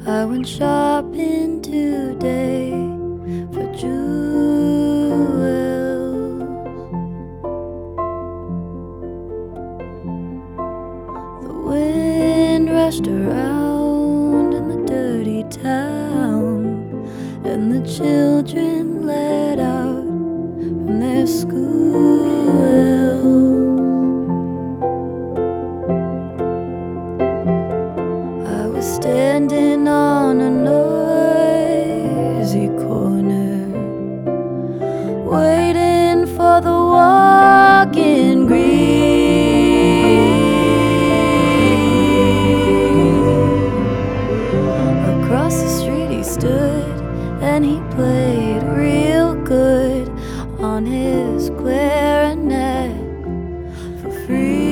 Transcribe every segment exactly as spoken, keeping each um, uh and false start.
I went shopping today for jewels. The wind rushed around in the dirty town, and the children let out from their school. I was standing on a noisy corner, waiting for the walking green. Across the street he stood, and he played real good on his clarinet for free.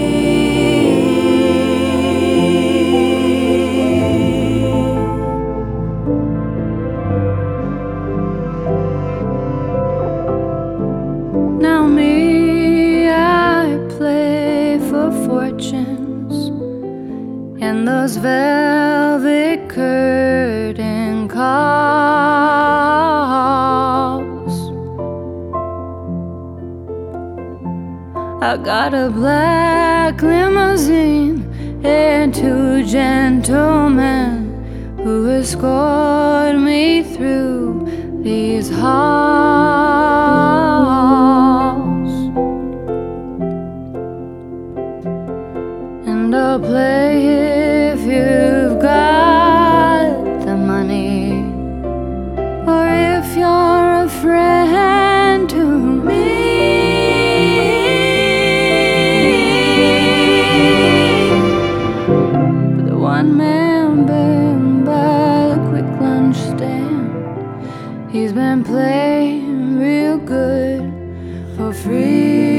Now me, I play for fortunes in those velvet curtain calls. I got a black limousine and two gentlemen who escort me through these halls. And I'll play if you've got the money, or if you're a friend to me. But the one man band by the quick lunch stand, he's been playing real good for free.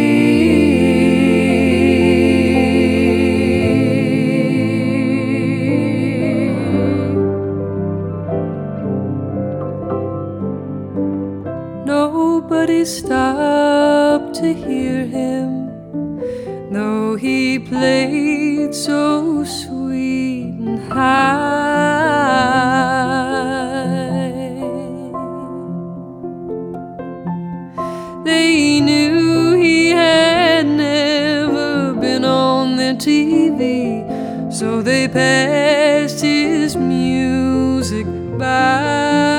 Nobody stopped to hear him, though he played so sweet and high. They knew he had never been on their T V, so they passed his music by.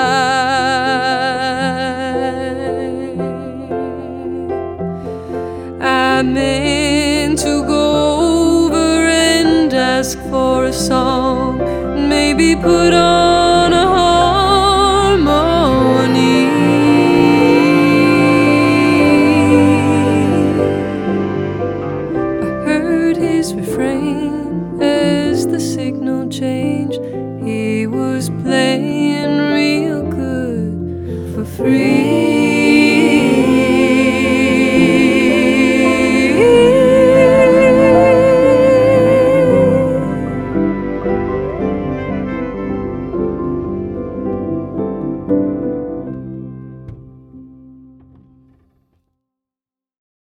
I meant to go over and ask for a song, maybe put on a harmony. I heard his refrain as the signal changed. He was playing real good for free. Thank you.